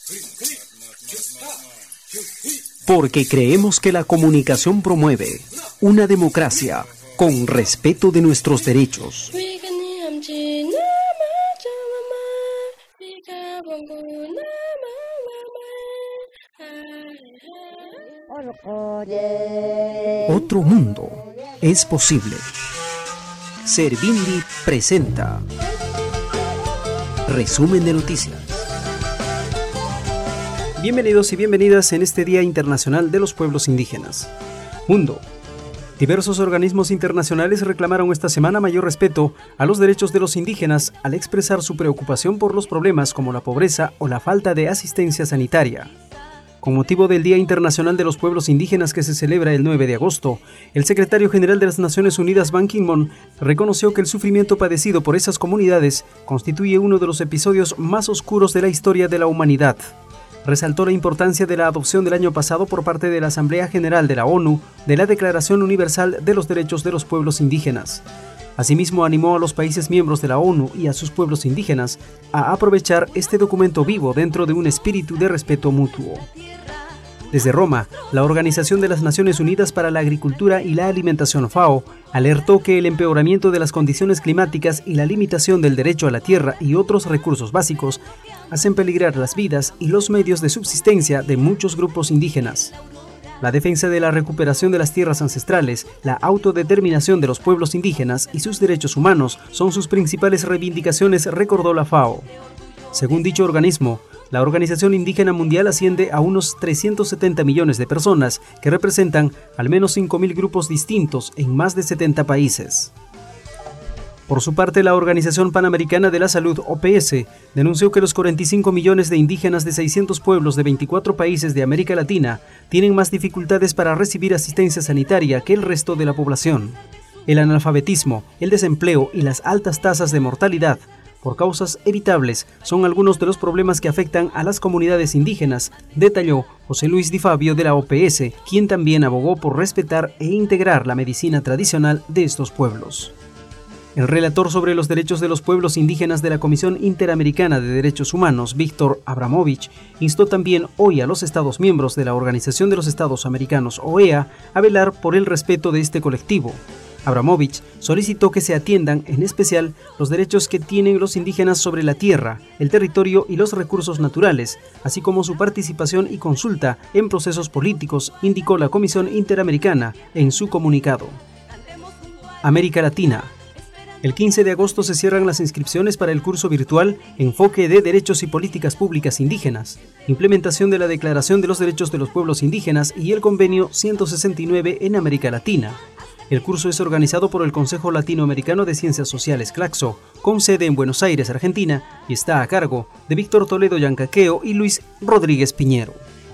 Porque creemos que la comunicación promueve una democracia con respeto de nuestros derechos. Otro mundo es posible. Servindi presenta Resumen de Noticias. Bienvenidos y bienvenidas en este Día Internacional de los Pueblos Indígenas. Mundo. Diversos organismos internacionales reclamaron esta semana mayor respeto a los derechos de los indígenas al expresar su preocupación por los problemas como la pobreza o la falta de asistencia sanitaria. Con motivo del Día Internacional de los Pueblos Indígenas que se celebra el 9 de agosto, el secretario general de las Naciones Unidas, Ban Ki-moon, reconoció que el sufrimiento padecido por esas comunidades constituye uno de los episodios más oscuros de la historia de la humanidad. Resaltó la importancia de la adopción del año pasado por parte de la Asamblea General de la ONU de la Declaración Universal de los Derechos de los Pueblos Indígenas. Asimismo, animó a los países miembros de la ONU y a sus pueblos indígenas a aprovechar este documento vivo dentro de un espíritu de respeto mutuo. Desde Roma, la Organización de las Naciones Unidas para la Agricultura y la Alimentación FAO alertó que el empeoramiento de las condiciones climáticas y la limitación del derecho a la tierra y otros recursos básicos hacen peligrar las vidas y los medios de subsistencia de muchos grupos indígenas. La defensa de la recuperación de las tierras ancestrales, la autodeterminación de los pueblos indígenas y sus derechos humanos son sus principales reivindicaciones, recordó la FAO. Según dicho organismo, la Organización Indígena Mundial asciende a unos 370 millones de personas que representan al menos 5.000 grupos distintos en más de 70 países. Por su parte, la Organización Panamericana de la Salud, OPS, denunció que los 45 millones de indígenas de 600 pueblos de 24 países de América Latina tienen más dificultades para recibir asistencia sanitaria que el resto de la población. El analfabetismo, el desempleo y las altas tasas de mortalidad por causas evitables son algunos de los problemas que afectan a las comunidades indígenas, detalló José Luis Di Fabio de la OPS, quien también abogó por respetar e integrar la medicina tradicional de estos pueblos. El relator sobre los derechos de los pueblos indígenas de la Comisión Interamericana de Derechos Humanos, Víctor Abramovich, instó también hoy a los Estados miembros de la Organización de los Estados Americanos, OEA, a velar por el respeto de este colectivo. Abramovich solicitó que se atiendan, en especial, los derechos que tienen los indígenas sobre la tierra, el territorio y los recursos naturales, así como su participación y consulta en procesos políticos, indicó la Comisión Interamericana en su comunicado. América Latina. El 15 de agosto se cierran las inscripciones para el curso virtual Enfoque de Derechos y Políticas Públicas Indígenas, implementación de la Declaración de los Derechos de los Pueblos Indígenas y el Convenio 169 en América Latina. El curso es organizado por el Consejo Latinoamericano de Ciencias Sociales, CLACSO, con sede en Buenos Aires, Argentina, y está a cargo de Víctor Toledo Yancaqueo y Luis Rodríguez Piñero.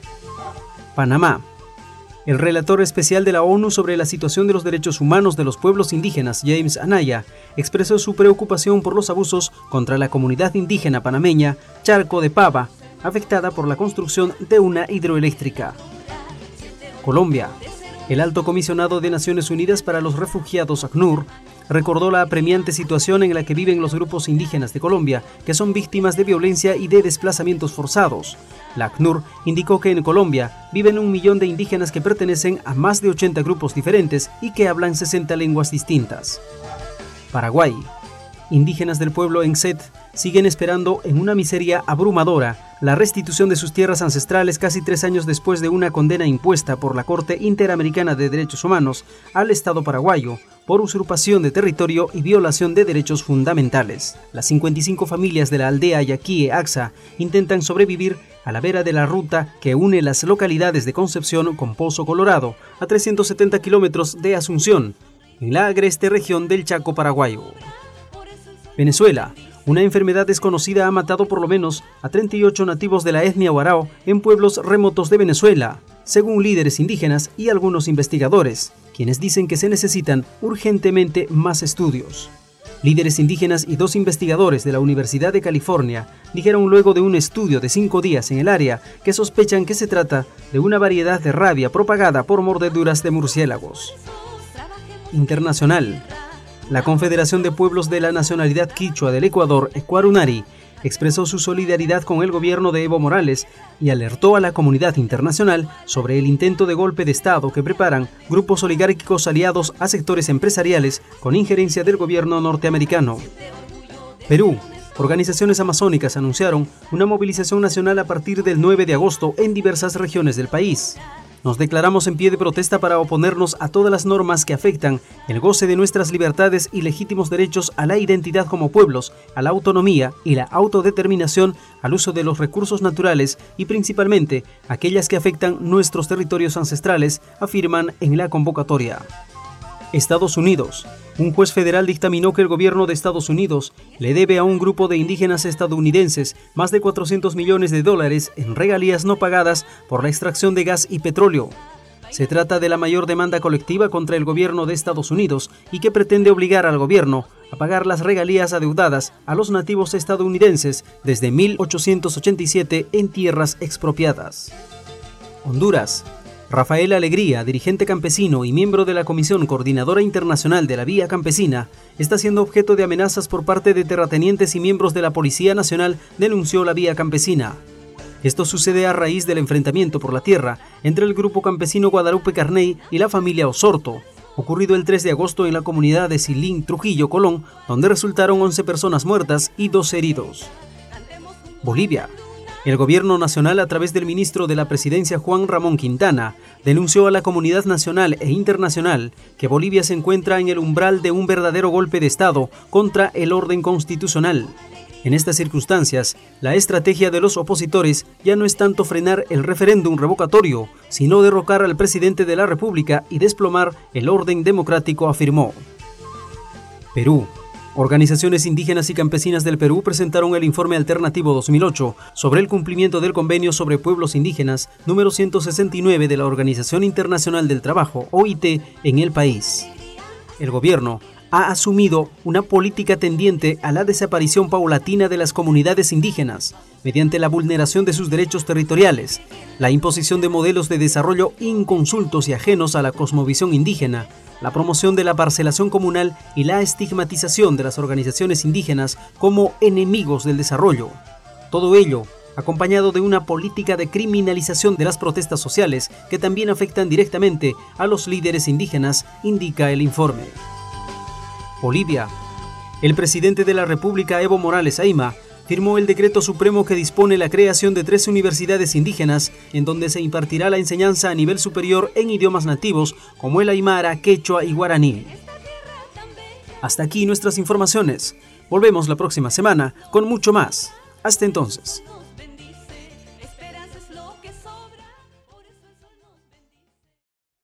Panamá. El relator especial de la ONU sobre la situación de los derechos humanos de los pueblos indígenas, James Anaya, expresó su preocupación por los abusos contra la comunidad indígena panameña Charco de Pava, afectada por la construcción de una hidroeléctrica. Colombia. El Alto Comisionado de Naciones Unidas para los Refugiados, ACNUR, recordó la apremiante situación en la que viven los grupos indígenas de Colombia, que son víctimas de violencia y de desplazamientos forzados. La ACNUR indicó que en Colombia viven 1 millón de indígenas que pertenecen a más de 80 grupos diferentes y que hablan 60 lenguas distintas. Paraguay. Indígenas del pueblo Enset siguen esperando en una miseria abrumadora la restitución de sus tierras ancestrales casi 3 años después de una condena impuesta por la Corte Interamericana de Derechos Humanos al Estado paraguayo por usurpación de territorio y violación de derechos fundamentales. Las 55 familias de la aldea Yaquie Axa intentan sobrevivir a la vera de la ruta que une las localidades de Concepción con Pozo Colorado, a 370 kilómetros de Asunción, en la agreste región del Chaco paraguayo. Venezuela. Una enfermedad desconocida ha matado por lo menos a 38 nativos de la etnia Warao en pueblos remotos de Venezuela, según líderes indígenas y algunos investigadores, quienes dicen que se necesitan urgentemente más estudios. Líderes indígenas y 2 investigadores de la Universidad de California dijeron luego de un estudio de 5 días en el área que sospechan que se trata de una variedad de rabia propagada por mordeduras de murciélagos. Internacional. La Confederación de Pueblos de la Nacionalidad Quichua del Ecuador, Ecuarunari, expresó su solidaridad con el gobierno de Evo Morales y alertó a la comunidad internacional sobre el intento de golpe de Estado que preparan grupos oligárquicos aliados a sectores empresariales con injerencia del gobierno norteamericano. Perú. Organizaciones amazónicas anunciaron una movilización nacional a partir del 9 de agosto en diversas regiones del país. Nos declaramos en pie de protesta para oponernos a todas las normas que afectan el goce de nuestras libertades y legítimos derechos a la identidad como pueblos, a la autonomía y la autodeterminación, al uso de los recursos naturales y principalmente aquellas que afectan nuestros territorios ancestrales, afirman en la convocatoria. Estados Unidos. Un juez federal dictaminó que el gobierno de Estados Unidos le debe a un grupo de indígenas estadounidenses más de $400 millones en regalías no pagadas por la extracción de gas y petróleo. Se trata de la mayor demanda colectiva contra el gobierno de Estados Unidos y que pretende obligar al gobierno a pagar las regalías adeudadas a los nativos estadounidenses desde 1887 en tierras expropiadas. Honduras. Rafael Alegría, dirigente campesino y miembro de la Comisión Coordinadora Internacional de la Vía Campesina, está siendo objeto de amenazas por parte de terratenientes y miembros de la Policía Nacional, denunció la Vía Campesina. Esto sucede a raíz del enfrentamiento por la tierra entre el grupo campesino Guadalupe Carney y la familia Osorto, ocurrido el 3 de agosto en la comunidad de Silín, Trujillo, Colón, donde resultaron 11 personas muertas y 2 heridos. Bolivia. El gobierno nacional, a través del ministro de la Presidencia Juan Ramón Quintana, denunció a la comunidad nacional e internacional que Bolivia se encuentra en el umbral de un verdadero golpe de Estado contra el orden constitucional. En estas circunstancias, la estrategia de los opositores ya no es tanto frenar el referéndum revocatorio, sino derrocar al presidente de la República y desplomar el orden democrático, afirmó. Perú. Organizaciones indígenas y campesinas del Perú presentaron el Informe Alternativo 2008 sobre el cumplimiento del Convenio sobre Pueblos Indígenas número 169 de la Organización Internacional del Trabajo, OIT, en el país. El gobierno ha asumido una política tendiente a la desaparición paulatina de las comunidades indígenas, mediante la vulneración de sus derechos territoriales, la imposición de modelos de desarrollo inconsultos y ajenos a la cosmovisión indígena, la promoción de la parcelación comunal y la estigmatización de las organizaciones indígenas como enemigos del desarrollo. Todo ello acompañado de una política de criminalización de las protestas sociales que también afectan directamente a los líderes indígenas, indica el informe. Bolivia. El presidente de la República, Evo Morales Ayma, firmó el decreto supremo que dispone la creación de 3 universidades indígenas en donde se impartirá la enseñanza a nivel superior en idiomas nativos como el aymara, quechua y guaraní. Hasta aquí nuestras informaciones. Volvemos la próxima semana con mucho más. Hasta entonces.